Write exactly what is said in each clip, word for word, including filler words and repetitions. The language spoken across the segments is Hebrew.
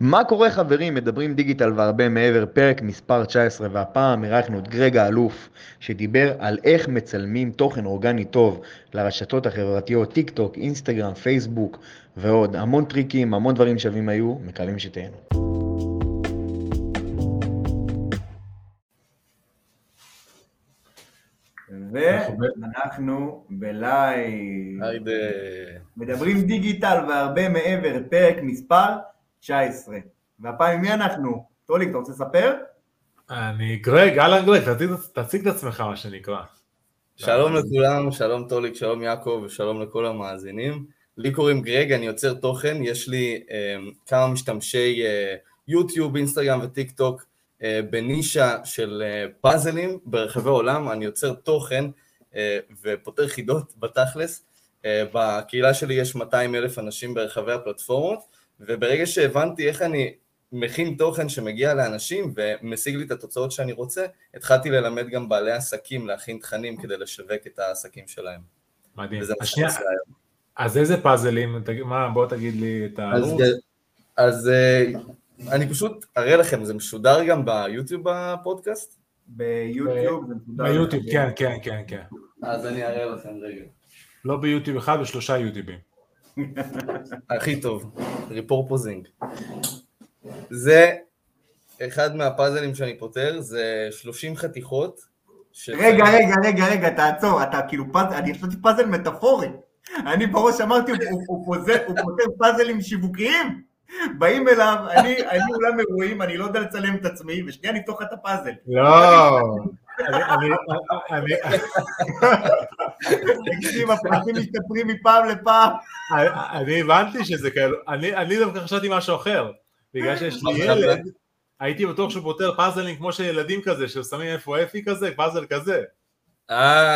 מה קורה חברים? מדברים דיגיטל והרבה מעבר, פרק מספר תשע עשרה, והפעם אירחנו את גרג האלוף שדיבר על איך מצלמים תוכן אורגני טוב לרשתות החברתיות, טיק טוק, אינסטגרם, פייסבוק ועוד. המון טריקים, המון דברים שווים היו, מקווים שתהנו. ואנחנו בלייב. היידה. מדברים דיגיטל והרבה מעבר, פרק מספר תשע עשרה. והפעם מי אנחנו? טוליק, אתה רוצה לספר? אני גרג, אהלן גרג, תציג את עצמך מה שנקרא. שלום לכולם, שלום טוליק, שלום יעקב ושלום לכל המאזינים. לי קוראים גרג, אני יוצר תוכן, יש לי אה, כמה משתמשי אה, יוטיוב, אינסטגרם וטיק טוק אה, בנישה של אה, פאזלים ברחבי עולם. אני יוצר תוכן אה, ופותר חידות בתכלס. אה, בקהילה שלי יש מאתיים אלף אנשים ברחבי הפלטפורמות, וברגע שהבנתי איך אני מכין תוכן שמגיע לאנשים ומשיג לי את התוצאות שאני רוצה, התחלתי ללמד גם בעלי עסקים להכין תכנים כדי לשווק את העסקים שלהם. מדהים. השנייה, אז איזה פאזלים? מה, בוא תגיד לי את ה... אז, אז אני פשוט אראה לכם, זה משודר גם ביוטיוב בפודקאסט? ביוטיוב זה משודר. ביוטיוב, כן, כן, כן, כן. אז אני אראה לכם רגע. לא ביוטיוב אחד, בשלושה יוטיובים. הכי טוב, ריפורפוזינג. זה אחד מהפאזלים שאני פותר, זה שלושים חתיכות. רגע, רגע, רגע, רגע, תעצור, אתה כאילו פאזל, אני חשבתי פאזל מטאפורי. אני בראש אמרתי, הוא פותר פאזלים שיווקיים. באים אליו, אני אולם אירועים, אני לא יודע לצלם את עצמי, ושנייה ניתוח את הפאזל. לא, אני... תקשיב, הפרטים משתפרים מפעם לפעם. אני הבנתי שזה כאלו, אני דווקא חשבתי משהו אחר, בגלל שיש לי ילד, הייתי בטוח שהוא פותר פאזלים כמו שילדים כזה, ששמים איפה אפי כזה, פאזל כזה. אה,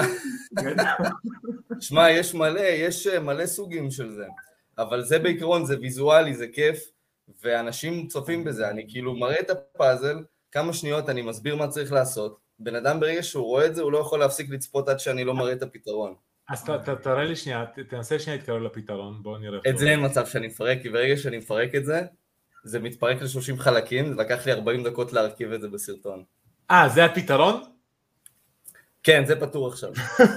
שמע, יש מלא, יש מלא סוגים של זה, אבל זה בעיקרון, זה ויזואלי, זה כיף, ואנשים צופים בזה, אני כאילו מראה את הפאזל, כמה שניות אני מסביר מה צריך לעשות, בן אדם ברגע שהוא רואה את זה, הוא לא יכול להפסיק לצפות עד שאני לא מראה את הפתרון. אז תראה לי שנייה, תנסה שנייה להתקרב לפתרון, בואו נראה. את זה אין מצב שאני מפרק, כי ברגע שאני מפרק את זה, זה מתפרק ל-שלושים חלקים, זה לקח לי ארבעים דקות להרכיב את זה בסרטון. אה, זה הפתרון? כן, זה פתור עכשיו.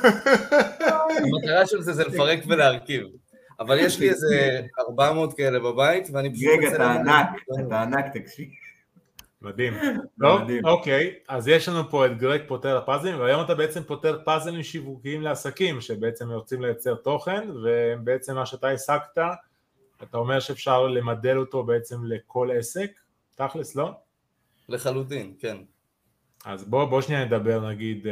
המטרה של זה זה לפרק ולהרכיב. אבל יש לי איזה ארבע מאות כאלה בבית, ואני פשוט... רגע, אתה ענק, אתה ענק, תקשיב. מדהים. טוב, אוקיי, אז יש לנו פה את גרג פותר הפאזלים, והיום אתה בעצם פותר פאזלים שיווקיים לעסקים, שבעצם רוצים לייצר תוכן, ובעצם מה שאתה הסקת, אתה אומר שאפשר למדל אותו בעצם לכל עסק, תכלס, לא? לחלוטין, כן. אז בוא, בוא שנייה נדבר, נגיד,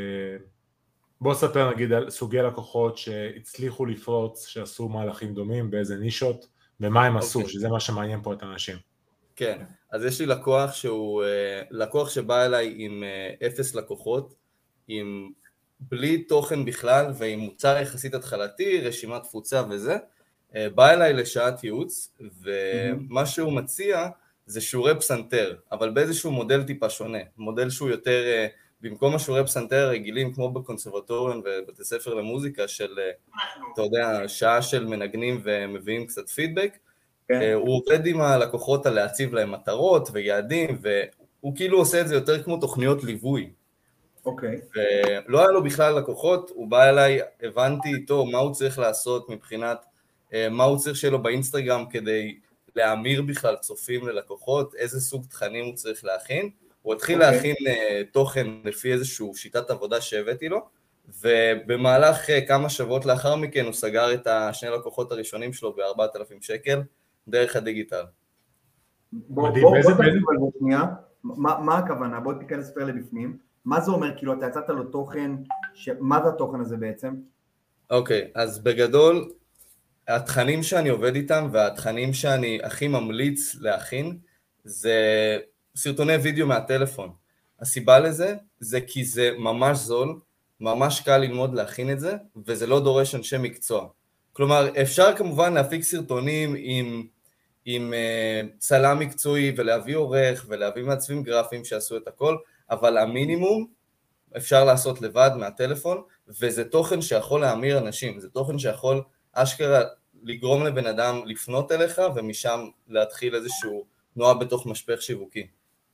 בוא ספר נגיד על סוגי לקוחות שהצליחו לפרוץ, שעשו מהלכים דומים, באיזה נישות, ומה הם עשו, okay. שזה מה שמעניין פה את האנשים. כן, אז יש לי לקוח שהוא, לקוח שבא אליי עם אפס לקוחות, עם בלי תוכן בכלל, ועם מוצר יחסית התחלתי, רשימת תפוצה וזה, בא אליי לשעת ייעוץ, ומה שהוא מציע זה שיעורי פסנתר, אבל באיזשהו מודל טיפה שונה, מודל שהוא יותר, במקום השיעורי פסנתר רגילים, כמו בקונסרבטוריון ובתי ספר למוזיקה של, אתה יודע, שעה של מנגנים ומביאים קצת פידבק, הוא עובד עם הלקוחות על להציב להם מטרות ויעדים, והוא כאילו עושה את זה יותר כמו תוכניות ליווי. אוקיי. ולא היה לו בכלל לקוחות, הוא בא אליי, הבנתי איתו מה הוא צריך לעשות מבחינת, מה הוא צריך שיהיה לו באינסטגרם כדי להמיר בכלל צופים ללקוחות, איזה סוג תכנים הוא צריך להכין, הוא התחיל okay. להכין uh, תוכן לפי איזשהו שיטת עבודה שהבאתי לו, ובמהלך uh, כמה שבועות לאחר מכן הוא סגר את השני לקוחות הראשונים שלו ב-ארבעת אלפים שקל דרך הדיגיטל. בוא, בוא, בוא תגיד בוא שנייה, מה, מה הכוונה? בוא תיכנס יותר לבפנים, מה זה אומר? כאילו אתה יצאת לו תוכן, ש... מה זה התוכן הזה בעצם? אוקיי, okay, אז בגדול, התכנים שאני עובד איתם והתכנים שאני הכי ממליץ להכין זה סרטוני וידאו מהטלפון. הסיבה לזה זה כי זה ממש זול, ממש קל ללמוד להכין את זה, וזה לא דורש אנשי מקצוע. כלומר, אפשר כמובן להפיק סרטונים עם, עם uh, צלם מקצועי ולהביא עורך ולהביא מעצבים גרפיים שעשו את הכל, אבל המינימום אפשר לעשות לבד מהטלפון, וזה תוכן שיכול להמיר אנשים, זה תוכן שיכול אשכרה לגרום לבן אדם לפנות אליך, ומשם להתחיל איזשהו תנועה בתוך משפך שיווקי.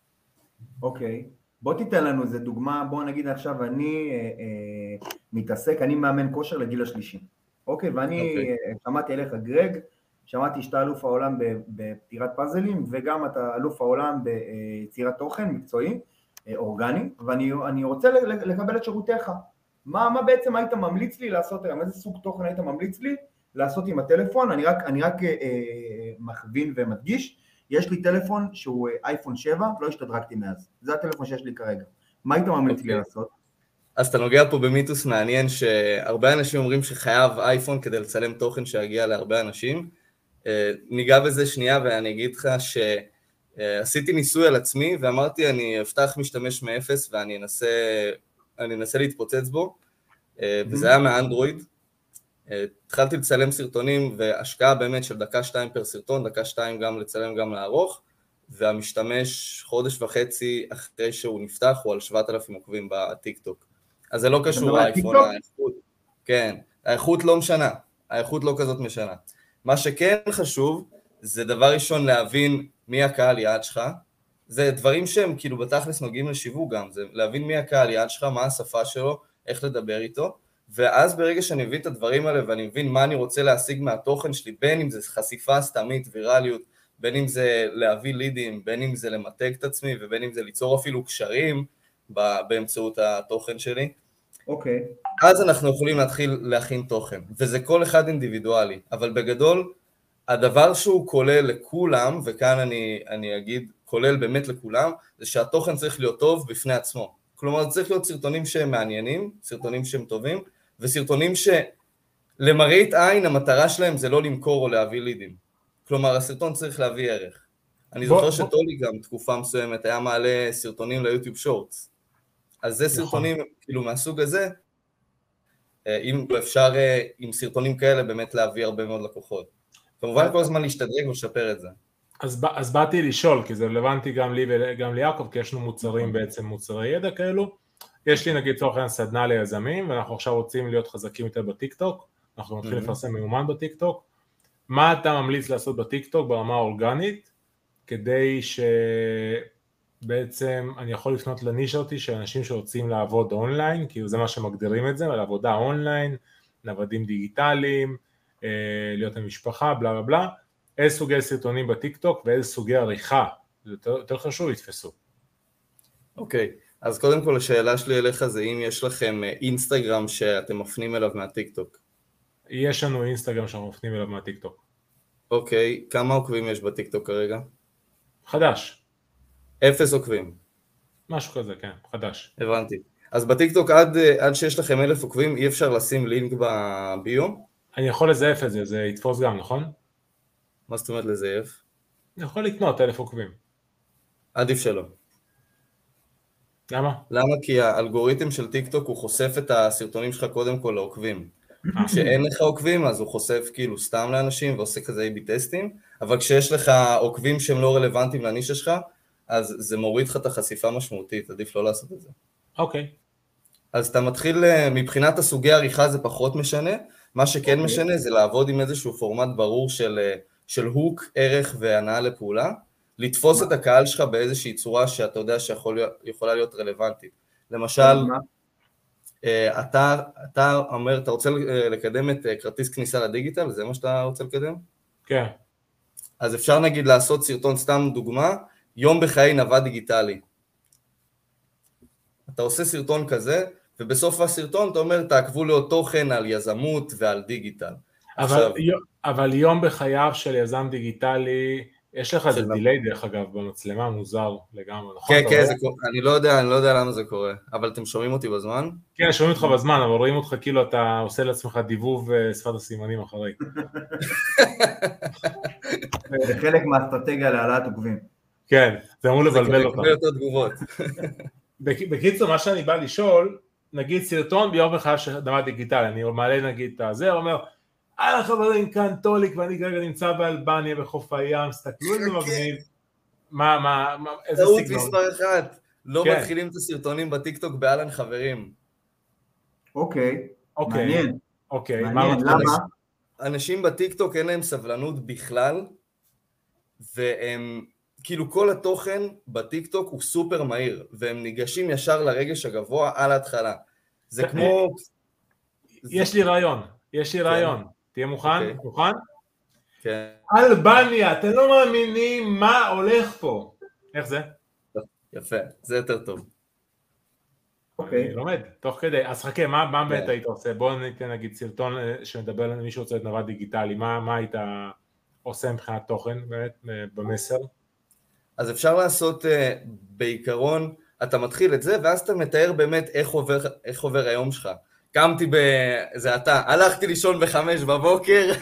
אוקיי, בוא תיתן לנו איזה דוגמה, בוא נגיד עכשיו אני אה, אה, מתעסק, אני מאמן כושר לגיל השלישי, אוקיי, ואני אוקיי. אה, שמעתי עליך גרג, שמעתי שאתה אלוף העולם בפתירת פאזלים, וגם אתה אלוף העולם ביצירת תוכן מקצועי, אה, אורגני, ואני אני רוצה לקבל את שירותיך. מה, מה בעצם היית ממליץ לי לעשות היום? איזה סוג תוכן היית ממליץ לי לעשות עם הטלפון? אני רק, אני רק אה, אה, מכווין ומדגיש, יש לי טלפון שהוא אייפון שבע, לא השתדרגתי מאז. זה הטלפון שיש לי כרגע. מה היית ממליץ okay. לי לעשות? אז אתה נוגע פה במיתוס מעניין, שהרבה אנשים אומרים שחייב אייפון כדי לצלם תוכן שיגיע להרבה אנשים. ניגע בזה שנייה ואני אגיד לך שעשיתי ניסוי על עצמי, ואמרתי אני אפתח משתמש מאפס ואני אנסה, אני אנסה להתפוצץ בו, וזה היה מהאנדרואיד. התחלתי לצלם סרטונים והשקעה באמת של דקה שתיים פר סרטון, דקה שתיים גם לצלם גם לערוך, והמשתמש חודש וחצי אחרי שהוא נפתח הוא על שבעת אלפים עוקבים בטיק טוק. אז זה לא קשור לאייפון, האיכות, כן, האיכות לא משנה, האיכות לא כזאת משנה. מה שכן חשוב זה דבר ראשון להבין מי הקהל יעד שלך, זה דברים שהם כאילו בתכלס נוגעים לשיווק גם, זה להבין מי הקהל יעד שלך, מה השפה שלו, איך לדבר איתו, ואז ברגע שאני מבין את הדברים האלה ואני מבין מה אני רוצה להשיג מהתוכן שלי, בין אם זה חשיפה סתמית, וירליות, בין אם זה להביא לידים, בין אם זה למתג את עצמי, ובין אם זה ליצור אפילו קשרים באמצעות התוכן שלי. אוקיי. אז אנחנו יכולים להתחיל להכין תוכן, וזה כל אחד אינדיבידואלי, אבל בגדול, הדבר שהוא כולל לכולם, וכאן אני, אני אגיד, כולל באמת לכולם, זה שהתוכן צריך להיות טוב בפני עצמו. כלומר, זה צריך להיות סרטונים שהם מעניינים, סרטונים שהם טובים, וסרטונים שלמראית עין המטרה שלהם זה לא למכור או להביא לידים. כלומר, הסרטון צריך להביא ערך. אני בוא, זוכר בוא. שטולי גם תקופה מסוימת היה מעלה סרטונים ליוטיוב שורטס. אז זה סרטונים כאילו מהסוג הזה, אם אפשר עם סרטונים כאלה באמת להביא הרבה מאוד לקוחות. כמובן כל הזמן להשתדרג ולשפר את זה. אז, אז באתי לשאול, כי זה רלוונטי גם לי וגם ליעקב, כי יש לנו מוצרים בעצם, מוצרי ידע כאלו. יש לי נגיד תוכן סדנה ליזמים, ואנחנו עכשיו רוצים להיות חזקים יותר בטיקטוק, אנחנו מתחילים לפרסם מיומן בטיקטוק. מה אתה ממליץ לעשות בטיקטוק ברמה האורגנית, כדי שבעצם אני יכול לפנות לנישה אותי של אנשים שרוצים לעבוד אונליין, כי זה מה שמגדירים את זה, לעבודה אונליין, נוודים דיגיטליים, להיות המשפחה, בלה בלה בלה. איזה סוגי סרטונים בטיקטוק ואיזה סוגי עריכה, זה יותר, יותר חשוב, יתפסו. אוקיי, okay. אז קודם כל השאלה שלי אליך זה אם יש לכם אינסטגרם שאתם מפנים אליו מהטיקטוק. יש לנו אינסטגרם שאנחנו מפנים אליו מהטיקטוק. אוקיי, okay. כמה עוקבים יש בטיקטוק כרגע? חדש. אפס עוקבים. משהו כזה, כן, חדש. הבנתי. אז בטיקטוק עד, עד שיש לכם אלף עוקבים אי אפשר לשים לינק בביו? אני יכול לזייף את זה, זה יתפוס גם, נכון? מה זאת אומרת לזייף? אני יכול לקנות אלף עוקבים. עדיף שלא. למה? למה? כי האלגוריתם של טיקטוק הוא חושף את הסרטונים שלך קודם כל לעוקבים. כשאין לך עוקבים אז הוא חושף כאילו סתם לאנשים ועושה כזה איי בי טסטים, אבל כשיש לך עוקבים שהם לא רלוונטיים לנישה שלך, אז זה מוריד לך את החשיפה משמעותית, עדיף לא לעשות את זה. אוקיי. אז אתה מתחיל, מבחינת הסוגי עריכה זה פחות משנה, מה שכן משנה זה לעבוד עם איזשהו פורמט ברור של... של הוק, ערך והנאה לפעולה, לתפוס את הקהל שלך באיזושהי צורה שאתה יודע שיכולה להיות רלוונטית. למשל, אתה, אתה אומר, אתה רוצה לקדם את כרטיס כניסה לדיגיטל, זה מה שאתה רוצה לקדם? כן. אז אפשר נגיד לעשות סרטון, סתם דוגמה, יום בחיי נווד דיגיטלי. אתה עושה סרטון כזה, ובסוף הסרטון אתה אומר, תעקבו לו תוכן על יזמות ועל דיגיטל. אבל, עכשיו, אבל יום בחייו של יזם דיגיטלי, יש לך איזה דילי דרך אגב במצלמה, מוזר לגמרי, נכון? כן, כן, אני לא יודע, אני לא יודע למה זה קורה, אבל אתם שומעים אותי בזמן? כן, שומעים אותך בזמן, אבל רואים אותך כאילו אתה עושה לעצמך דיבוב שפת הסימנים אחרי. זה חלק מהאסטרטגיה להעלאת עוקבים. כן, זה אמור לבלבל אותך. זה כבר יותר תגובות. בקיצור, מה שאני בא לשאול, נגיד סרטון ביום בחייו של אדם דיגיטלי, אני מעלה נגיד את זה, אומר, אהלן חברים, כאן טוליק, ואני כרגע נמצא באלבניה בחוף הים, סתכלו איזה מגניב, מה, מה, איזה סגנון. טעות מספר אחת, לא מתחילים את הסרטונים בטיקטוק באהלן חברים. אוקיי, מעניין. אוקיי, מעניין, למה? אנשים בטיקטוק אין להם סבלנות בכלל, והם, כאילו כל התוכן בטיקטוק הוא סופר מהיר, והם ניגשים ישר לרגש הגבוה על ההתחלה. זה כמו... יש לי רעיון, יש לי רעיון. תהיה מוכן? מוכן? כן. אלבניה, אתם לא מאמינים מה הולך פה. איך זה? יפה, זה יותר טוב. אני לומד, תוך כדי. אז חכה, מה באמת היית עושה? בואו ניתן נגיד סרטון שמדבר על מי שרוצה את נווד דיגיטלי, מה היית עושה מבחינת תוכן באמת במסר? אז אפשר לעשות בעיקרון, אתה מתחיל את זה, ואז אתה מתאר באמת איך עובר, איך עובר היום שלך. קמתי ב... זה אתה, הלכתי לישון בחמש בבוקר,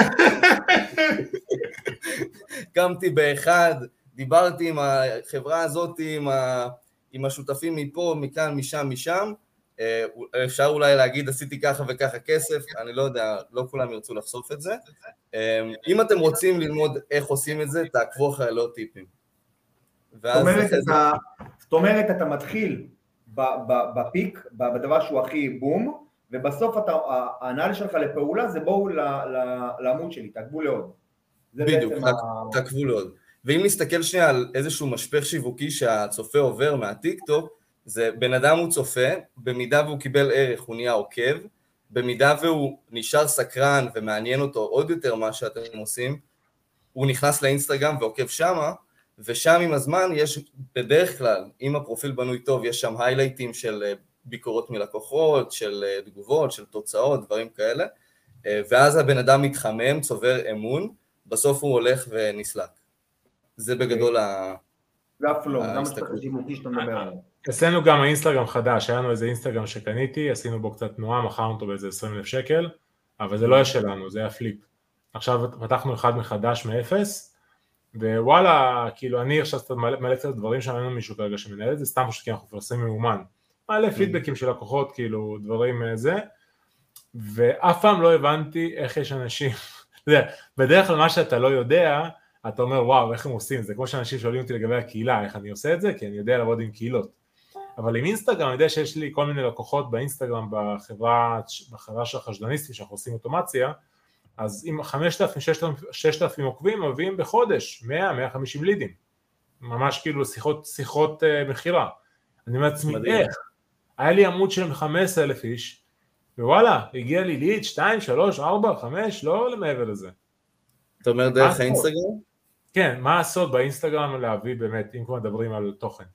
קמתי באחד, דיברתי עם החברה הזאת, עם, ה... עם השותפים מפה, מכאן, משם, משם, אפשר אולי להגיד, עשיתי ככה וככה כסף, אני לא יודע, לא כולם ירצו לחשוף את זה. אם אתם רוצים ללמוד איך עושים את זה, תעקבו אחרי לא טיפים. זאת אומרת, אתה, זאת אומרת, אתה מתחיל בפיק, בדבר שהוא הכי בום, ובסוף הענל שלך לפעולה זה בואו לעמוד שלי, תעקבו לעוד. בדיוק, תעקבו לעוד. ואם נסתכל שנייה על איזשהו משפך שיווקי שהצופה עובר מהטיקטוק, זה בן אדם הוא צופה, במידה והוא קיבל ערך הוא נהיה עוקב, במידה והוא נשאר סקרן ומעניין אותו עוד יותר מה שאתם עושים, הוא נכנס לאינסטגרם ועוקב שמה, ושם עם הזמן יש בדרך כלל, אם הפרופיל בנוי טוב, יש שם היילייטים של ביקורות מלקוחות, של תגובות, של תוצאות, דברים כאלה, ואז הבן אדם מתחמם, צובר אמון, בסוף הוא הולך ונסלק. זה בגדול ה... זה הפלום, זה המשפט השיווקי שאתה מדבר עליו. עשינו גם האינסטגרם חדש, היה לנו איזה אינסטגרם שקניתי, עשינו בו קצת תנועה, מכרנו אותו באיזה עשרים אלף שקל, אבל זה לא היה שלנו, זה היה פליפ. עכשיו פתחנו אחד מחדש מאפס, ווואלה, כאילו אני עכשיו מלא קצת דברים שאין לנו מישהו כרגע שמנהל את זה, סתם פשוט כי אנחנו פרסים מאומן. מלא פידבקים של לקוחות, כאילו דברים זה, ואף פעם לא הבנתי איך יש אנשים, בדרך כלל מה שאתה לא יודע, אתה אומר וואו איך הם עושים, זה כמו שאנשים שואלים אותי לגבי הקהילה, איך אני עושה את זה, כי אני יודע לעבוד עם קהילות. אבל עם אינסטגרם, אני יודע שיש לי כל מיני לקוחות באינסטגרם, בחברה, בחברה של החשדניסטים, שאנחנו עושים אוטומציה, אז עם חמשת אלפים, ששת אלפים עוקבים, מביאים בחודש מאה, מאה וחמישים לידים. ממש כאילו שיחות, שיחות uh, מחירה. אני מעצמי, איך? היה לי עמוד של חמישה עשר אלף איש, ווואלה, הגיע לי ליד, שתיים, שלוש, ארבע, חמש, לא למעבר לזה. אתה אומר דרך האינסטגרם? כן, מה הסוד באינסטגרם להביא באמת, אם כבר מדברים על תוכן?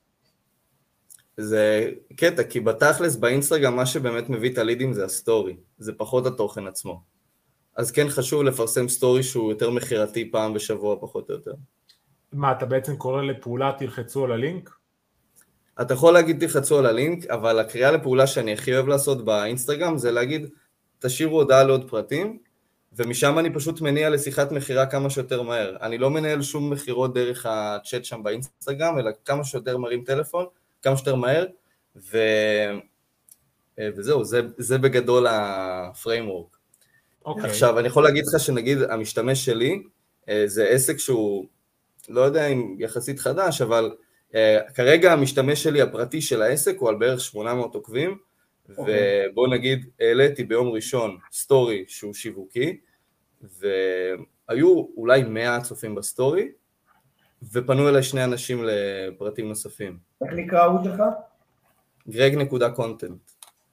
זה קטע, כי בתכלס באינסטגרם מה שבאמת מביא את הלידים זה הסטורי, זה פחות התוכן עצמו. אז כן חשוב לפרסם סטורי שהוא יותר מחירתי פעם בשבוע פחות או יותר. מה, אתה בעצם קורא לפעולה תלחצו על הלינק? אתה יכול להגיד תלחצו על הלינק, אבל הקריאה לפעולה שאני הכי אוהב לעשות באינסטגרם זה להגיד תשאירו הודעה לעוד פרטים, ומשם אני פשוט מניע לשיחת מחירה כמה שיותר מהר. אני לא מנהל שום מחירות דרך הצ'אט שם באינסטגרם, אלא כמה שיותר מרים טלפון, כמה שיותר מהר, ו... וזהו, זה, זה בגדול הפריימוורק. Okay. עכשיו, אני יכול להגיד לך שנגיד המשתמש שלי, זה עסק שהוא, לא יודע אם יחסית חדש, אבל כרגע המשתמש שלי הפרטי של העסק הוא על בערך שמונה מאות עוקבים, okay. ובוא נגיד, העליתי ביום ראשון סטורי שהוא שיווקי, והיו אולי מאה צופים בסטורי, ופנו אליי שני אנשים לפרטים נוספים. איך נקרא הערוץ שלך? גרג נקודה קונטנט.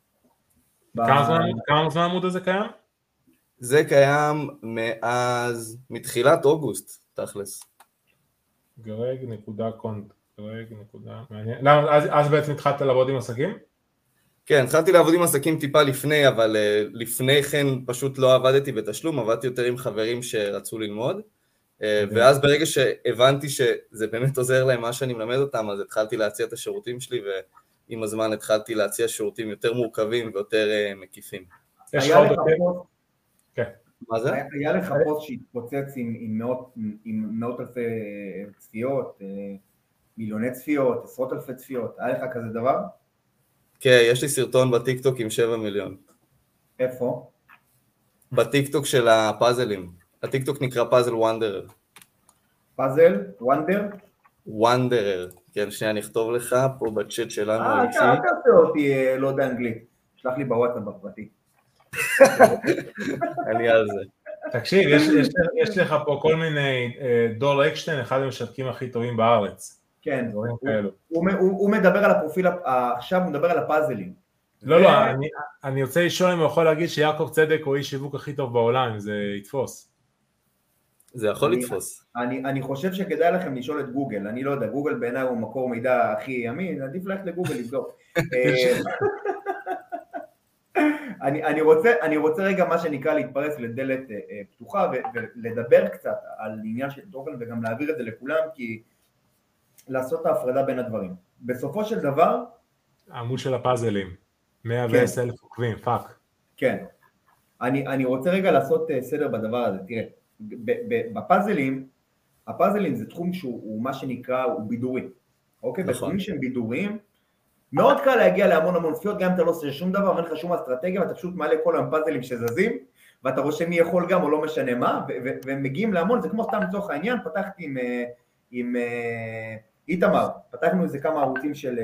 כמה זמן העמוד הזה קיים? זה קיים מאז, מתחילת אוגוסט, תכלס. גרג נקודה קונטנט, גרג נקודה, מעניין. למה, אז, אז בעצם התחלת לעבוד עם עסקים? כן, התחלתי לעבוד עם עסקים טיפה לפני, אבל uh, לפני כן פשוט לא עבדתי בתשלום, עבדתי יותר עם חברים שרצו ללמוד, uh, ואז ברגע שהבנתי שזה באמת עוזר להם מה שאני מלמד אותם, אז התחלתי להציע את השירותים שלי, ועם הזמן התחלתי להציע שירותים יותר מורכבים ויותר uh, מקיפים. יש לך עוד יותר? כן. מה זה? היה לך פוסט שהתפוצץ עם, עם, מאות, עם מאות אלפי צפיות, מיליוני צפיות, עשרות אלפי צפיות, היה לך כזה דבר? כן, יש לי סרטון בטיקטוק עם שבע מיליון. איפה? בטיקטוק של הפאזלים. הטיקטוק נקרא פאזל וונדרר. פאזל? וונדר? וונדרר. כן, שנייה, נכתוב לך פה בצ'אט שלנו. אה, אתה תעשה אותי, לא יודע אנגלית. שלח לי בוואטסאפ בפרטי. אני על זה. תקשיב, יש, יש, יש לך פה כל מיני, דור אקשטיין, אחד המשווקים הכי טובים בארץ. כן, הוא, הוא, הוא, הוא מדבר על הפרופיל, עכשיו הוא מדבר על הפאזלים. לא, ו... לא, אני, אני רוצה לשאול אם הוא יכול להגיד שיעקב צדק הוא איש שיווק הכי טוב בעולם, אם זה יתפוס. זה יכול אני, לתפוס. אני, אני חושב שכדאי לכם לשאול את גוגל, אני לא יודע, גוגל בעיניי הוא מקור מידע הכי אמין, עדיף ללכת לגוגל לבדוק. אני, אני, רוצה, אני רוצה רגע מה שנקרא להתפרס לדלת אה, פתוחה ו, ולדבר קצת על עניין של תוכן וגם להעביר את זה לכולם, כי לעשות את ההפרדה בין הדברים. בסופו של דבר... העמוד של הפאזלים, מאה ועשר אלף עוקבים, פאק. כן. אני, אני רוצה רגע לעשות סדר בדבר הזה. תראה, בפאזלים, הפאזלים זה תחום שהוא מה שנקרא, הוא בידורי. אוקיי? נכון. בתחומים שהם בידוריים, מאוד קל להגיע להמון המון צפיות, גם אם אתה לא עושה שום דבר, ואין לך שום אסטרטגיה, ואתה פשוט מעלה כל הפאזלים שזזים, ואתה רואה מי יכול גם או לא משנה מה, והם מגיעים להמון, זה כמו סתם לצורך העניין, פתחתי עם, עם איתמר, פתחנו איזה כמה ערוצים של,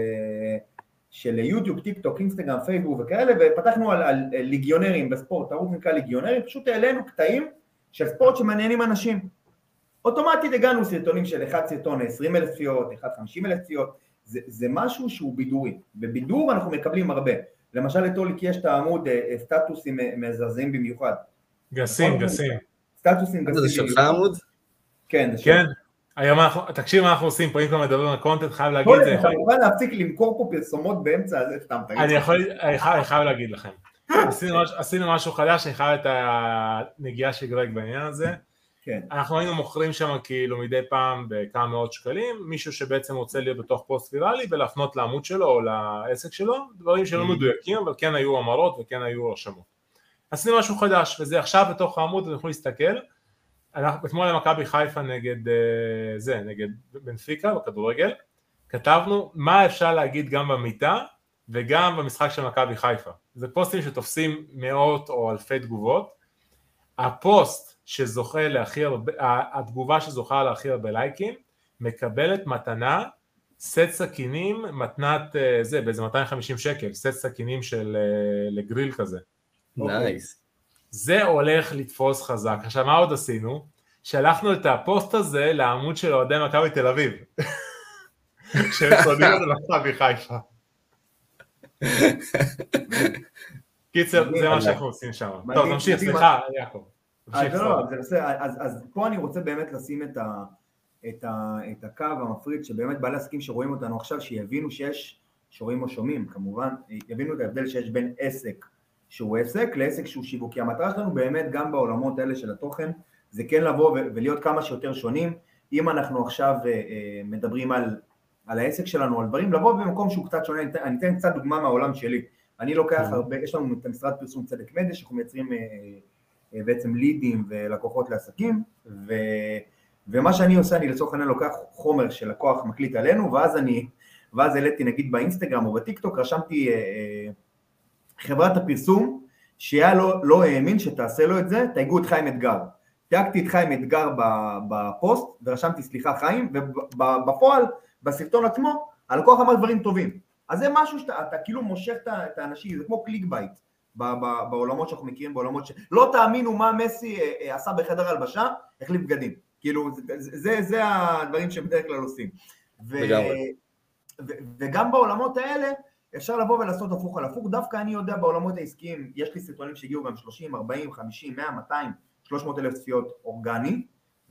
של יוטיוב, טיק טוק, אינסטגרם, פייסבוק וכאלה, ופתחנו על, על ליגיונרים בספורט, ערוץ נקרא ליגיונרים, פשוט העלינו קטעים של ספורט שמעניינים אנשים. אוטומטית הגענו סרטונים של אחד סרטון עשרים אלף צפיות, אחד חמישים אלף צפיות, זה, זה משהו שהוא בידורי. בבידור אנחנו מקבלים הרבה. למשל לטוליק יש את העמוד סטטוסים מזרזים במיוחד. גסים, גסים. סטטוסים גסים. זה שלך העמוד? כן, זה שלך. כן. היום אנחנו, תקשיב מה אנחנו עושים פה, אם כבר מדברים על קונטנט, חייב להגיד את זה. אתה מוכן להפסיק למכור פה פרסומות באמצע הזה, סתם תגיד. אני יכול, אני חייב להגיד לכם. עשינו משהו חדש, אני חייב את הנגיעה של גרג בעניין הזה. כן. אנחנו היינו מוכרים שם כאילו מדי פעם בכמה מאות שקלים, מישהו שבעצם רוצה להיות בתוך פוסט ויראלי ולהפנות לעמוד שלו או לעסק שלו, דברים שלא מדויקים, אבל כן היו אמרות וכן היו רשמות. עשינו משהו חדש, וזה עכשיו בתוך העמוד, אתם יכולים להסתכל, אנחנו אתמול למכבי חיפה נגד זה, נגד בנפיקה בכדורגל, כתבנו מה אפשר להגיד גם במיטה וגם במשחק של מכבי חיפה. זה פוסטים שתופסים מאות או אלפי תגובות. הפוסט שזוכה להכי הרבה, התגובה שזוכה להכי הרבה לייקים, מקבלת מתנה, סט סכינים, מתנת זה, באיזה מאתיים וחמישים שקל, סט סכינים של לגריל כזה. נייס. זה הולך לתפוס חזק. עכשיו מה עוד עשינו? שלחנו את הפוסט הזה לעמוד של אוהדי מכבי תל אביב. שהם צודקים את מכבי חיפה. קיצר, זה מה שאנחנו עושים שם. טוב, תמשיך, סליחה, יעקב. אז פה אני רוצה באמת לשים את הקו המפריד, שבאמת בעלי עסקים שרואים אותנו עכשיו, שיבינו שיש, שרואים או שומעים כמובן, יבינו את ההבדל שיש בין עסק שהוא עסק לעסק שהוא שיווקי. המטרה שלנו באמת גם בעולמות האלה של התוכן, זה כן לבוא ולהיות כמה שיותר שונים. אם אנחנו עכשיו מדברים על, על העסק שלנו, על דברים, לבוא במקום שהוא קצת שונה. אני אתן קצת דוגמה מהעולם שלי. אני לוקח הרבה, יש לנו את המשרד פרסום צדק מדיה, שאנחנו מייצרים בעצם לידים ולקוחות לעסקים, ו, ומה שאני עושה, אני לצורך העניין לוקח חומר שלקוח מקליט עלינו, ואז אני, ואז העליתי נגיד באינסטגרם או בטיקטוק, רשמתי חברת הפרסום, שהיה לא, לא האמין שתעשה לו את זה, תייגו את חיים אתגר. תייגתי את חיים אתגר בפוסט, ורשמתי סליחה חיים, ובפועל, בסרטון עצמו, הלקוח אמר דברים טובים. אז זה משהו שאתה אתה כאילו מושך את האנשים, זה כמו קליק בייט, בעולמות שאנחנו מכירים, בעולמות ש... לא תאמינו מה מסי עשה בחדר הלבשה, החליף בגדים. כאילו, זה, זה, זה הדברים שבדרך כלל עושים. ו... ו... וגם בעולמות האלה, אפשר לבוא ולעשות הפוך על הפוך. דווקא אני יודע בעולמות העסקיים, יש לי סרטונים שהגיעו גם שלושים, ארבעים, חמישים, מאה, מאתיים, שלוש מאות אלף צפיות אורגני,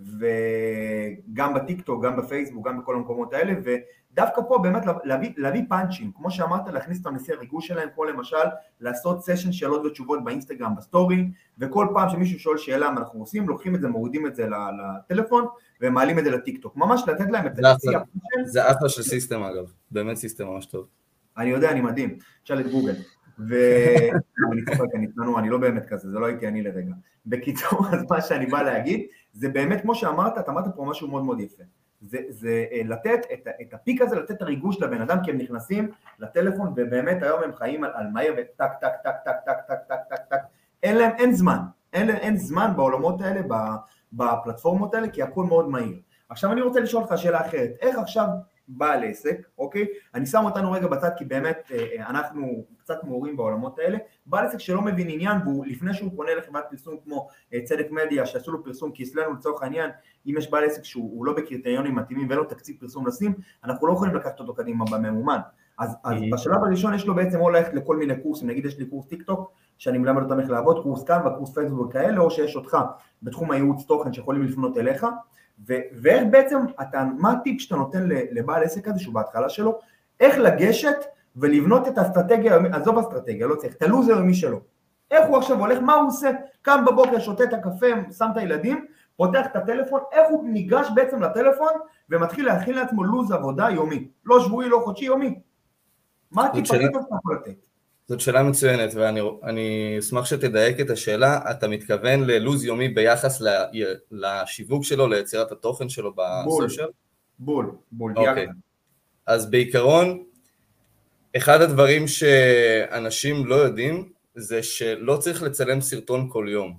וגם בטיקטוק, גם בפייסבוק, גם בכל המקומות האלה, ודווקא פה באמת להביא, להביא פאנצ'ים, כמו שאמרת, להכניס אותם לשיא הריגוש שלהם, כמו למשל לעשות סשן שאלות ותשובות באינסטגרם, בסטורי, וכל פעם שמישהו שואל שאלה מה אנחנו עושים, לוקחים את זה, מורידים את זה לטלפון, ומעלים את זה לטיקטוק, ממש לתת להם את זה. זה אחלה של סיסטם אגב, באמת סיסטם ממש טוב. אני יודע, אני מדהים, שאל את גוגל, ואני צוחק, אני תנוע, אני לא באמת כזה, זה לא הייתי אני לרגע. בקיצור, אז מה שאני בא להגיד, זה באמת כמו שאמרת, אתה אמרת פה משהו מאוד מאוד יפה, זה, זה לתת את, את הפיק הזה, לתת את הריגוש לבן אדם, כי הם נכנסים לטלפון, ובאמת היום הם חיים על, על מהר, וטק, טק, טק, טק, טק, טק, טק, טק, טק, אין להם, אין זמן, אין, אין זמן בעולמות האלה, בפלטפורמות האלה, כי הכל מאוד מהיר. עכשיו אני רוצה לשאול לך שאלה אחרת, איך עכשיו בעל עסק, אוקיי? אני שם אותנו רגע בצד כי באמת אנחנו קצת מעורים בעולמות האלה, בעל עסק שלא מבין עניין, והוא לפני שהוא פונה לחברת פרסום כמו צדק מדיה, שעשו לו פרסום, כי אצלנו לצורך העניין, אם יש בעל עסק שהוא לא בקריטריונים מתאימים ואין לו תקציב פרסום לשים, אנחנו לא יכולים לקחת אותו קדימה בממומן. אז, אז בשלב הראשון יש לו בעצם או ללכת לכל מיני קורסים, נגיד יש לי קורס טיק טוק, שאני מלמד אותם איך לעבוד, קורס כאן וקורס פייסבוק כאלה, או שיש אותך בתחום הייעוץ תוכן שיכולים לפנות אליך, ואיך בעצם, אתה, מה הטיפ שאתה נותן לבעל עסק הזה, שהוא בהתחלה שלו, איך לגשת ולבנות את האסטרטגיה, עזוב אסטרטגיה, לא צריך, את הלוז היומי שלו, איך הוא עכשיו הולך, מה הוא עושה, קם בבוקר, שותה את הקפה, שם את הילדים, פותח את הטלפון, איך הוא ניגש בעצם לטלפון, ומתחיל להכין לעצמו לוז עבודה יומי, לא שבועי, לא חודשי, יומי. מה הטיפ הכי טוב שאתה יכול לתת? זאת שאלה מצוינת, ואני אשמח שתדייק את השאלה. אתה מתכוון ללוז יומי ביחס לשיווק שלו, ליצירת התוכן שלו בסושיאל? בול, בול. אוקיי. אז בעיקרון, אחד הדברים שאנשים לא יודעים, זה שלא צריך לצלם סרטון כל יום.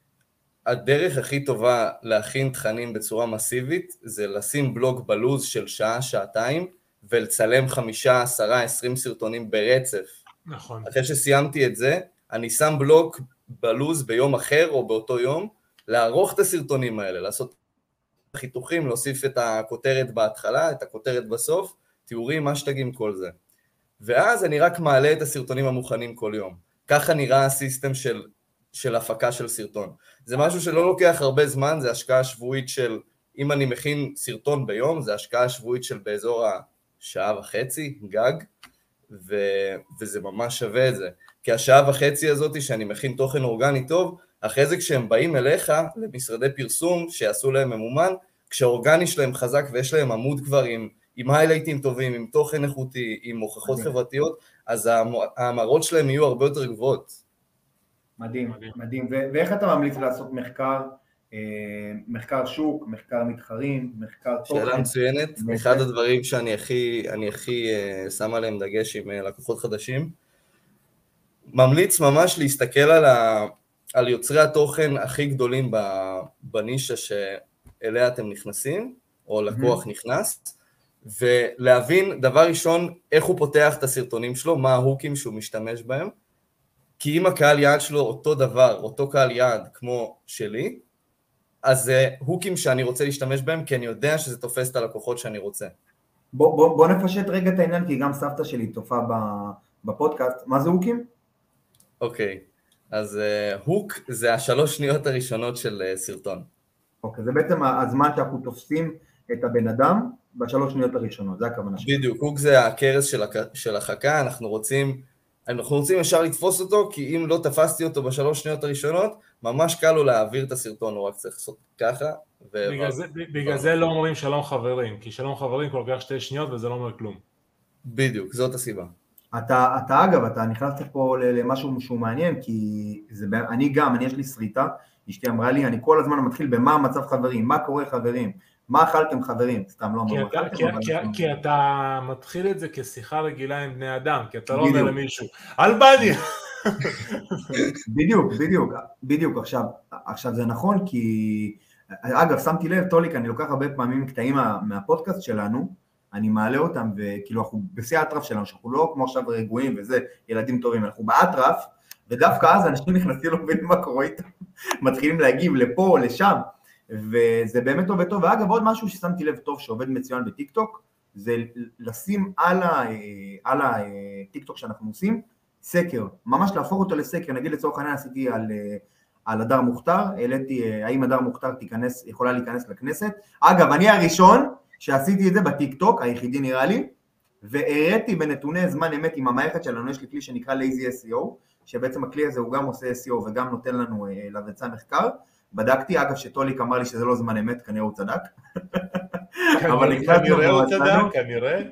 הדרך הכי טובה להכין תכנים בצורה מסיבית, זה לשים בלוג בלוז של שעה, שעתיים, ולצלם חמישה, עשרה, עשרים סרטונים ברצף. נכון. אחרי שסיימתי את זה, אני שם בלוק בלוז ביום אחר או באותו יום, לערוך את הסרטונים האלה, לעשות חיתוכים, להוסיף את הכותרת בהתחלה, את הכותרת בסוף, תיאורים, השטגים, כל זה. ואז אני רק מעלה את הסרטונים המוכנים כל יום. ככה נראה הסיסטם של, של הפקה של סרטון. זה משהו שלא לוקח הרבה זמן, זה השקעה שבועית של, אם אני מכין סרטון ביום, זה השקעה שבועית של באזור השעה וחצי, גג, ו... וזה ממש שווה את זה, כי השעה וחצי הזאת שאני מכין תוכן אורגני טוב, אחרי זה כשהם באים אליך למשרדי פרסום שיעשו להם ממומן, כשהאורגני שלהם חזק ויש להם עמוד כבר עם, עם היילייטים טובים, עם תוכן איכותי, עם הוכחות מדהים. חברתיות, אז האמרות שלהם יהיו הרבה יותר גבוהות. מדהים, מדהים. מדהים. ו- ואיך אתה ממליץ לעשות מחקר, אה, מחקר שוק, מחקר מתחרים, מחקר תוכן? שאלה מצוינת, אחד הדברים שאני הכי, אני הכי uh, שם עליהם דגש עם uh, לקוחות חדשים, ממליץ ממש להסתכל על, ה, על יוצרי התוכן הכי גדולים בנישה שאליה אתם נכנסים, או לקוח נכנס, ולהבין דבר ראשון איך הוא פותח את הסרטונים שלו, מה ההוקים שהוא משתמש בהם, כי אם הקהל יעד שלו אותו דבר, אותו קהל יעד כמו שלי, אז זה הוקים שאני רוצה להשתמש בהם, כי אני יודע שזה תופס את הלקוחות שאני רוצה. בוא, בוא, בוא נפשט רגע את העניין, כי גם סבתא שלי תופעה בפודקאסט. מה זה הוקים? אוקיי, אז uh, הוק זה השלוש שניות הראשונות של uh, סרטון. אוקיי, זה בעצם הזמן שאנחנו תופסים את הבן אדם בשלוש שניות הראשונות, זה הכוונה שלי. בדיוק, הוק זה הכרס של, הק... של החכה, אנחנו רוצים, אנחנו רוצים ישר לתפוס אותו, כי אם לא תפסתי אותו בשלוש שניות הראשונות, ממש קל לו להעביר את הסרטון, הוא רק צריך לעשות ככה. ו... בגלל, זה, בגלל זה לא אומרים שלום חברים, כי שלום חברים כל כך שתי שניות וזה לא אומר כלום. בדיוק, זאת הסיבה. אתה, אתה אגב, אתה נכנסת פה למשהו שהוא מעניין, כי זה, אני גם, אני יש לי שריטה, אשתי אמרה לי, אני כל הזמן מתחיל במה המצב חברים, מה קורה חברים, מה אכלתם חברים, סתם לא אמרו, כי, כי, כי, כי אתה מתחיל את זה כשיחה רגילה עם בני אדם, כי אתה לא אומר למישהו, אלבניה. בדיוק, בדיוק, בדיוק, עכשיו, עכשיו זה נכון, כי, אגב, שמתי לב, טוליק, אני לוקח הרבה פעמים קטעים מה, מהפודקאסט שלנו, אני מעלה אותם, וכאילו אנחנו בשיא האטרף שלנו, שאנחנו לא כמו עכשיו רגועים וזה, ילדים טובים, אנחנו באטרף, ודווקא אז אנשים נכנסים לו בין מה קורה איתם, מתחילים להגיב לפה או לשם, וזה באמת טוב וטוב. ואגב, עוד משהו ששמתי לב טוב שעובד מצוין בטיק טוק, זה לשים על, ה, על הטיק טוק שאנחנו עושים, סקר, ממש להפוך אותו לסקר, נגיד לצורך העניין עשיתי על, על הדר מוכתר, העליתי האם הדר מוכתר תיכנס, יכולה להיכנס לכנסת, אגב, אני הראשון שעשיתי את זה בטיק טוק, היחידי נראה לי, והראיתי בנתוני זמן אמת עם המערכת שלנו, יש לי כלי שנקרא Lazy אס אי או, שבעצם הכלי הזה הוא גם עושה אס אי או וגם נותן לנו לבצע מחקר, בדקתי, אגב שטוליק אמר לי שזה לא זמן אמת, כנראה הוא צדק. כנראה הוא צדק, כנראה.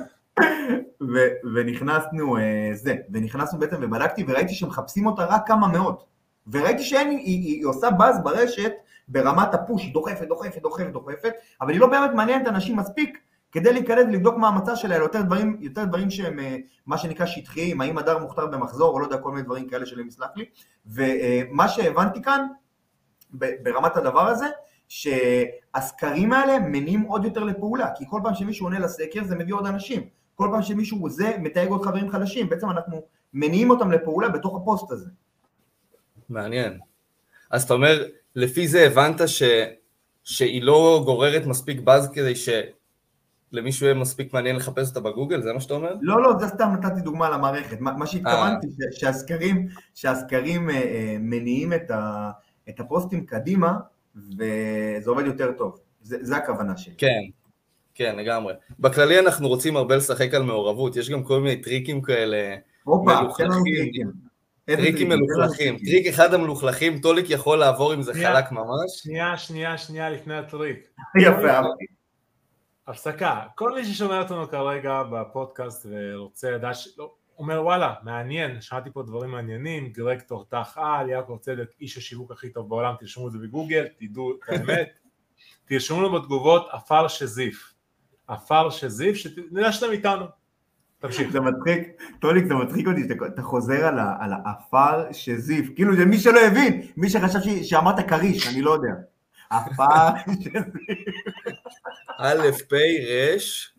ונכנסנו זה, ונכנסנו בעצם ובדקתי וראיתי שמחפשים אותה רק כמה מאות, וראיתי שהיא עושה באז ברשת ברמת הפוש, היא דוחפת, דוחפת, דוחפת, דוחפת, אבל היא לא באמת מעניינת אנשים מספיק כדי להיכנס ולבדוק מה המצע שלה, יותר דברים, יותר דברים שהם מה שנקרא שטחיים, האם הדר מוכתר במחזור, או לא יודע, כל מיני דברים כאלה שלא מסלח לי, ומה שהבנתי כאן, ברמת הדבר הזה, שהסקרים האלה מניעים עוד יותר לפעולה, כי כל פעם שמישהו עונה לסקר זה מביא עוד אנשים, כל פעם שמישהו זה מתייג עוד חברים חדשים, בעצם אנחנו מניעים אותם לפעולה בתוך הפוסט הזה. מעניין. אז אתה אומר, לפי זה הבנת ש... שהיא לא גוררת מספיק באז כדי שלמישהו יהיה מספיק מעניין לחפש אותה בגוגל, זה מה שאתה אומר? לא, לא, זה סתם נתתי דוגמה למערכת, מה, מה שהתכוונתי, ש... שהסקרים, שהסקרים אה, אה, מניעים את, ה... את הפוסטים קדימה, וזה עובד יותר טוב, זה, זה הכוונה שלי. כן, כן, לגמרי. בכללי אנחנו רוצים הרבה לשחק על מעורבות, יש גם כל מיני טריקים כאלה, אופה, מלוכלכים, טריקים מלוכלכים, טריק אחד המלוכלכים, טוליק יכול לעבור אם זה חלק ממש. שנייה, שנייה, שנייה לפני הטריק. יפה. הפסקה, כל מי ששומע אותנו כרגע בפודקאסט ורוצה לדעת, אומר וואלה, מעניין, שמעתי פה דברים מעניינים, גרג תותח על, יעקב צדק, איש השיווק הכי טוב בעולם, תרשמו את זה בגוגל, תדעו את האמת, תרשמו לנו בתגובות אפר שזיף, אפר שזיף, שנדע שאתם איתנו, תמשיך. זה מצחיק, טוליק, זה מצחיק אותי, שאתה חוזר על האפר שזיף, כאילו זה מי שלא הבין, מי שחשב שאמרת קריש, אני לא יודע, אפר שזיף. א' פ' רש.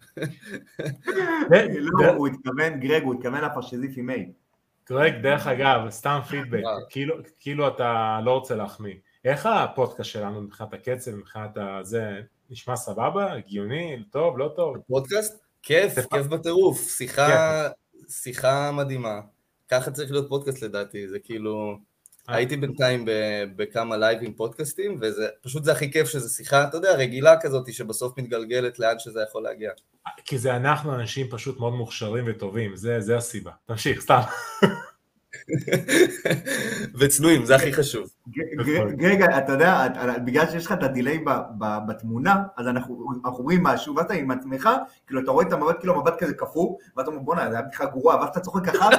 לא, הוא התכוון, גרג, הוא התכוון אפר שזיף עם מי. גרג, דרך אגב, סתם פידבק, כאילו אתה לא רוצה להחמיא. איך הפודקאסט שלנו מבחינת הקצב, מבחינת זה, נשמע סבבה, הגיוני, טוב, לא טוב? הפודקאסט? כיף, כיף בטירוף, שיחה, שיחה מדהימה. ככה צריך להיות פודקאסט לדעתי, זה כאילו, הייתי בינתיים בכמה לייבים פודקאסטים, וזה פשוט זה הכי כיף שזה שיחה, אתה יודע, רגילה כזאת שבסוף מתגלגלת לאן שזה יכול להגיע. כי זה אנחנו אנשים פשוט מאוד מוכשרים וטובים, זה, זה הסיבה. תמשיך, סתם. וצנועים, זה הכי חשוב. רגע, אתה יודע, בגלל שיש לך את הדיליי בתמונה, אז אנחנו רואים משהו, ואתה עם עצמך, כאילו אתה רואה את המבט, כאילו המבט כזה קפוא, ואתה אומר, בוא'נה, זה היה בדיחה גרועה, ואז אתה צוחק ככה,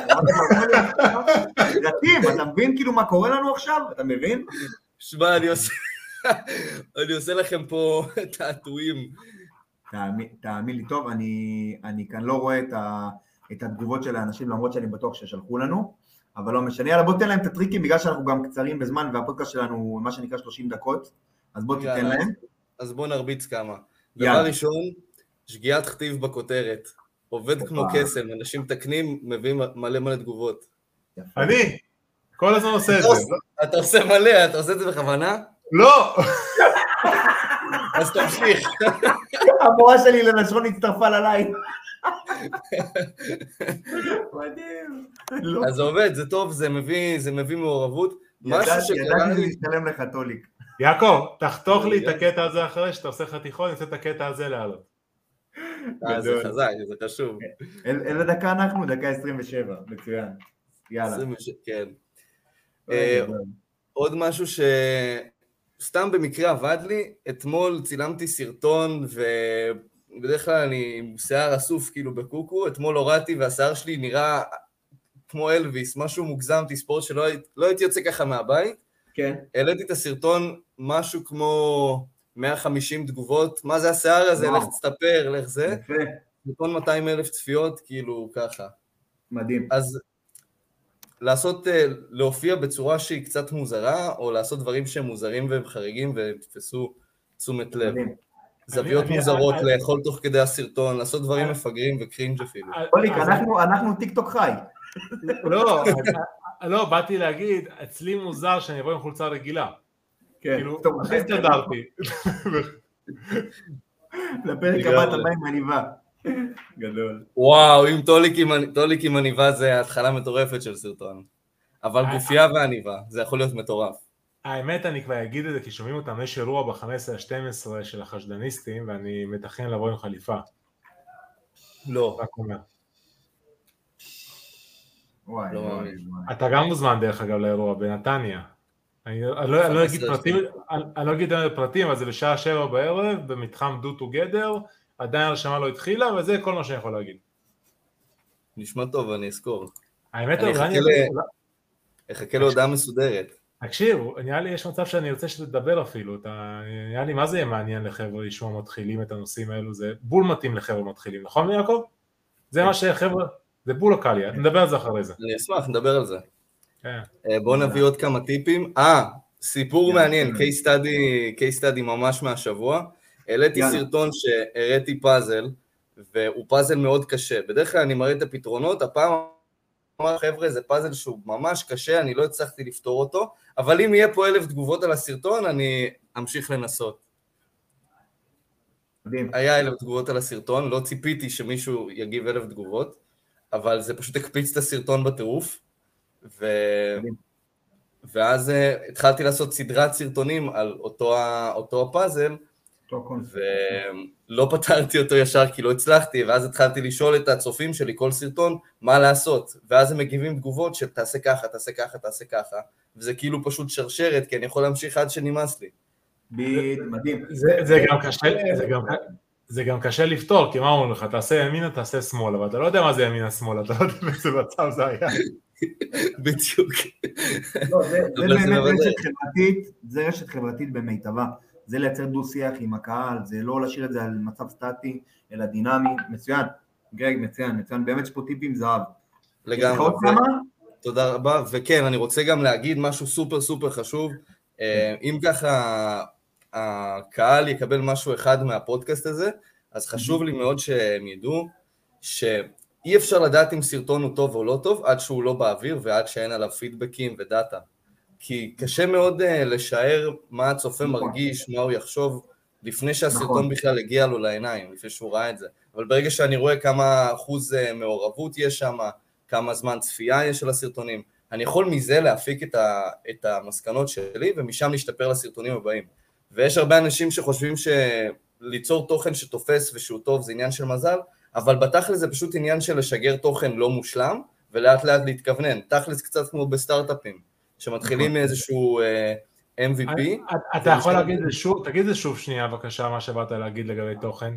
רטים, אתה מבין כאילו מה קורה לנו עכשיו? אתה מבין? שמע, אני עושה לכם פה תעתועים. תאמין לי טוב, אני כאן לא רואה את התגובות של האנשים, למרות שאני בטוח ששלחו לנו, אבל לא משנה, יאללה בוא תן להם את הטריקים, בגלל שאנחנו גם קצרים בזמן, והפודקאסט שלנו מה שנקרא שלושים דקות, אז בוא תיתן להם. אז בוא נרביץ כמה. דבר ראשון, שגיאת כתיב בכותרת, עובד כמו קסם, אנשים תקנים, מביאים מלא מלא תגובות. אני, כל הזמן עושה את זה. אתה עושה מלא, אתה עושה את זה בכוונה? לא! אז תמשיך. המורה שלי לנשרון הצטרפה לליין. מדהים. אז זה עובד, זה טוב, זה מביא מעורבות. ידעתי שזה ישתלם לך טוליק. יעקב, תחתוך לי את הקטע הזה אחרי שאתה עושה חתיכון, אני עושה את הקטע הזה לעלות. זה חזק, זה חשוב. איזה דקה אנחנו? דקה עשרים ושבע, מצוין. יאללה. כן. עוד משהו ש... סתם במקרה עבד לי, אתמול צילמתי סרטון ובדרך כלל אני עם שיער אסוף כאילו בקוקו, אתמול הורדתי והשיער שלי נראה כמו אלוויס, משהו מוגזם, תספורת שלא לא הייתי יוצא ככה מהבית. כן. העליתי את הסרטון משהו כמו מאה וחמישים תגובות, מה זה השיער הזה, לך תסתפר, לך זה. יפה. סרטון מאתיים אלף צפיות, כאילו ככה. מדהים. אז לעשות, להופיע בצורה שהיא קצת מוזרה, או לעשות דברים שהם מוזרים והם חריגים והם תפסו תשומת לב. זוויות מוזרות, לאכול תוך כדי הסרטון, לעשות דברים מפגרים וקרינג' אפילו. אוליק, אנחנו טיק טוק חי. לא, לא, באתי להגיד, אצלי מוזר שאני אבוא עם חולצה רגילה. כאילו, הכי הסתדרתי. לפרק הבא אתה בא עם עניבה. גדול. וואו, אם טוליק עם עניבה זה התחלה מטורפת של סרטון. אבל גופייה ועניבה, זה יכול להיות מטורף. האמת, אני כבר אגיד את זה, כי שומעים אותם, יש אירוע ב-חמש עשרה שתים עשרה של החשדניסטים, ואני מתכן לבוא עם חליפה. לא. רק אומר. וואי, לא וואי, מאמין. וואי. אתה גם מוזמן דרך אגב לאירוע בנתניה. אני אני לא אני לא אגיד פרטים, אני אני לא אגיד פרטים, אבל זה בשעה שבע בערב, במתחם Do Together, עדיין הרשמה לא התחילה, וזה כל מה שאני יכול להגיד. נשמע טוב, אני אזכור. האמת, אני אולי אחכה להודעה מסודרת. תקשיב, נראה לי יש מצב שאני רוצה שתדבר אפילו, אתה, נראה לי מה זה יהיה מעניין לחבר'ה לשמוע מתחילים את הנושאים האלו, זה בול מתאים לחבר'ה מתחילים, נכון יעקב? זה מה שחבר'ה, זה בול הקליה, נדבר על זה אחרי זה. אני אשמח, נדבר על זה. כן. בואו נביא עוד כמה טיפים. אה, סיפור מעניין, case study, case study ממש מהשבוע. העליתי סרטון שהראיתי פאזל, והוא פאזל מאוד קשה. בדרך כלל אני מראה את הפתרונות, הפעם אמר, חבר'ה, זה פאזל שהוא ממש קשה, אני לא הצלחתי לפתור אותו, אבל אם יהיה פה אלף תגובות על הסרטון, אני אמשיך לנסות. מדהים. היה אלף תגובות על הסרטון, לא ציפיתי שמישהו יגיב אלף תגובות, אבל זה פשוט הקפיץ את הסרטון בטירוף, ו... ואז התחלתי לעשות סדרת סרטונים על אותו, אותו הפאזל, ולא פתרתי אותו ישר כי לא הצלחתי, ואז התחלתי לשאול את הצופים שלי כל סרטון מה לעשות, ואז הם מגיבים תגובות של תעשה ככה, תעשה ככה, תעשה ככה, וזה כאילו פשוט שרשרת, כי אני יכול להמשיך עד שנמאס לי. מדהים. זה גם קשה, זה גם זה גם קשה לפתור, כי מה אומרים לך, תעשה ימינה, תעשה שמאלה, אבל אתה לא יודע מה זה ימינה שמאלה, אתה לא יודע באיזה מצב זה היה. בדיוק. זה באמת רשת חברתית, זה רשת חברתית במיטבה. זה לייצר דו שיח עם הקהל, זה לא להשאיר את זה על מצב סטטי, אלא דינמי, מצוין, גרג, מצוין, מצוין, באמת יש פה טיפים זהב. לגמרי. תודה רבה, וכן, אני רוצה גם להגיד משהו סופר סופר חשוב, אם ככה הקהל יקבל משהו אחד מהפודקאסט הזה, אז חשוב לי מאוד שהם ידעו, שאי אפשר לדעת אם סרטון הוא טוב או לא טוב, עד שהוא לא באוויר ועד שאין עליו פידבקים ודאטה. כי קשה מאוד uh, לשער מה הצופה מרגיש, מה הוא יחשוב, לפני שהסרטון בכלל הגיע לו לעיניים, לפני שהוא ראה את זה. אבל ברגע שאני רואה כמה אחוז uh, מעורבות יש שם, כמה זמן צפייה יש של הסרטונים, אני יכול מזה להפיק את, ה, את המסקנות שלי, ומשם להשתפר לסרטונים הבאים. ויש הרבה אנשים שחושבים שליצור תוכן שתופס ושהוא טוב זה עניין של מזל, אבל בתכל'ס זה פשוט עניין של לשגר תוכן לא מושלם, ולאט לאט להתכוונן. תכל'ס קצת כמו בסטארט-אפים. שמתחילים מאיזשהו אם וי פי. אתה יכול להגיד את זה שוב, תגיד את זה שוב שנייה בבקשה, מה שבאת להגיד לגבי תוכן.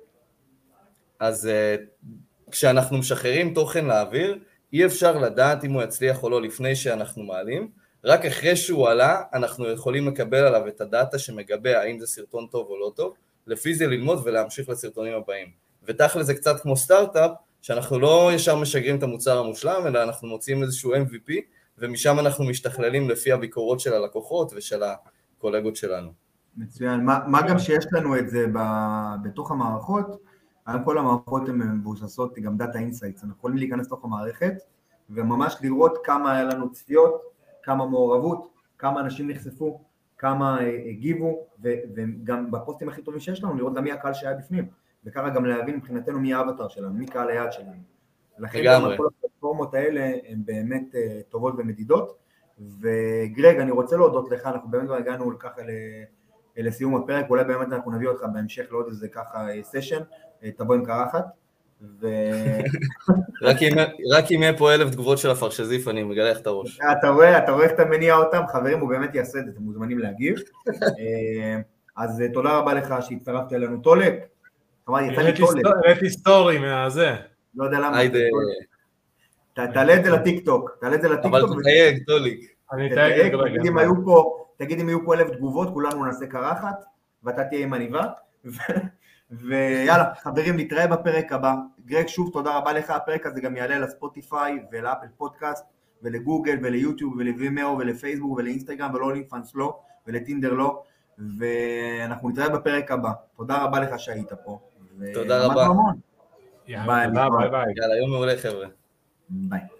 אז כשאנחנו משחררים תוכן לאוויר, אי אפשר לדעת אם הוא יצליח או לא לפני שאנחנו מעלים, רק אחרי שהוא עלה, אנחנו יכולים לקבל עליו את הדאטה שמגבה האם זה סרטון טוב או לא טוב, לפי זה ללמוד ולהמשיך לסרטונים הבאים. ותכל'ס זה קצת כמו סטארט-אפ, שאנחנו לא ישר משגרים את המוצר המושלם, אלא אנחנו מוצאים איזשהו אם וי פי, ומשם אנחנו משתכללים לפי הביקורות של הלקוחות ושל הקולגות שלנו. מצוין. מה, מה גם שיש לנו את זה בתוך המערכות, כל המערכות הן מבוססות גם דאטה אינסייטס, אנחנו יכולים להיכנס לתוך המערכת, וממש לראות כמה היה לנו צפיות, כמה מעורבות, כמה אנשים נחשפו, כמה הגיבו, וגם בפוסטים הכי טובים שיש לנו, לראות גם מי הקהל שהיה בפנים, וככה גם להבין מבחינתנו מי האבטר שלנו, מי קהל היעד שלנו. לכן גם כל הפלטפורמות האלה הן באמת טובות ומדידות, וגרג, אני רוצה להודות לך, אנחנו באמת הגענו ככה לסיום הפרק, אולי באמת אנחנו נביא אותך בהמשך לעוד איזה ככה סשן, תבוא עם קרחת, ו... רק אם יהיה פה אלף תגובות של הפרשזיף, אני מגלה איך את הראש. אתה רואה, אתה רואה איך אתה מניע אותם, חברים, הוא באמת יעשה את זה, אתם מוזמנים להגיב. אז תודה רבה לך שהצטרפת אלינו, טולק. ראיתי סטורי מהזה. לא יודע למה. תעלה את זה לטיק-טוק, תעלה את זה לטיק-טוק. אבל תתייג, טוליק. אני אתייג. תגיד אם היו פה אלף תגובות, כולנו נעשה קרחת, ואתה תהיה עם עניבה. ויאללה, חברים, נתראה בפרק הבא. גרג, שוב תודה רבה לך, הפרק הזה גם יעלה לספוטיפיי ולאפל פודקאסט, ולגוגל וליוטיוב ולווימאו ולפייסבוק ולאינסטגרם ולאוליפנס לא, ולטינדר לא, ואנחנו נתראה בפרק הבא. תודה רבה לך שהיית פה. תודה רבה. יאללה, ביי ביי. יאללה, יום מעולה חבר'ה. ביי.